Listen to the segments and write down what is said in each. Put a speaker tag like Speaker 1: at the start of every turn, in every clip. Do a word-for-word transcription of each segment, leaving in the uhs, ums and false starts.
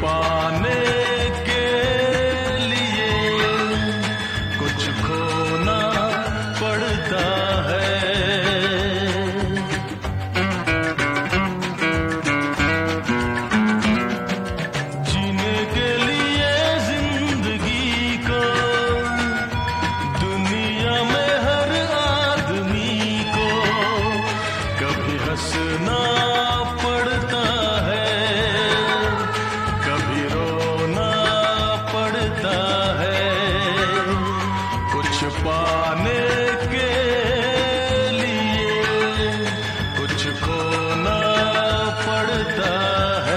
Speaker 1: पाने के लिए कुछ खोना पड़ता है। जीने के लिए जिंदगी को दुनिया में हर आदमी को कभी हंसना पड़ता है, कभी रोना पड़ता है। कुछ पाने के लिए कुछ खोना पड़ता है।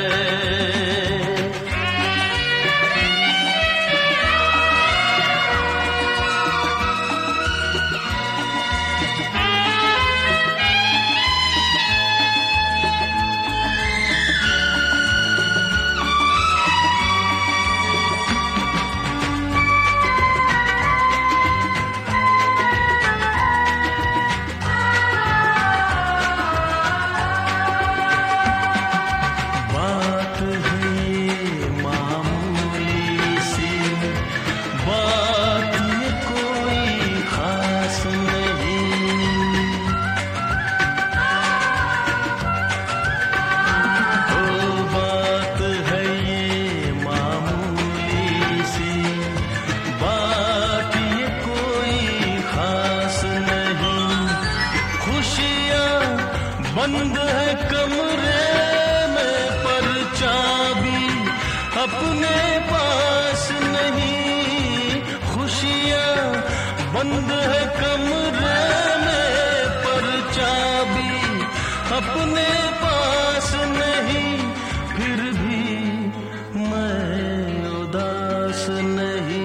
Speaker 1: बंद है कमरे में पर चाबी अपने पास नहीं। खुशियाँ बंद है कमरे में पर चाबी अपने पास नहीं। फिर भी मैं उदास नहीं।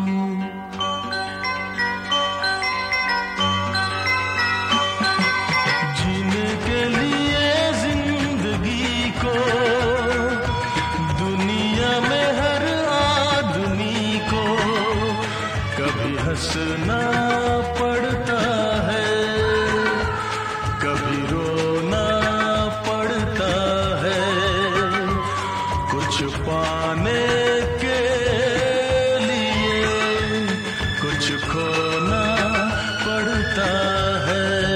Speaker 1: कभी हंसना पड़ता है, कभी रोना पड़ता है। कुछ पाने के लिए कुछ खोना पड़ता है।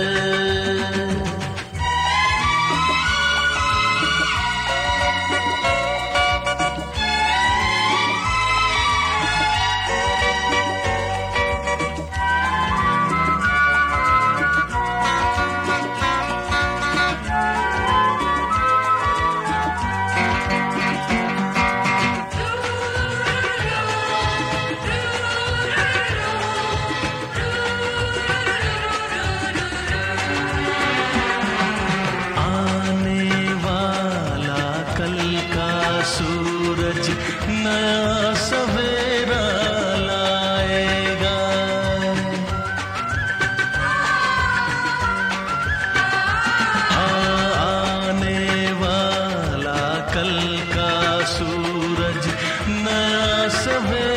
Speaker 1: सूरज नया सवेरा लाएगा। आने वाला कल का सूरज नया सवेरा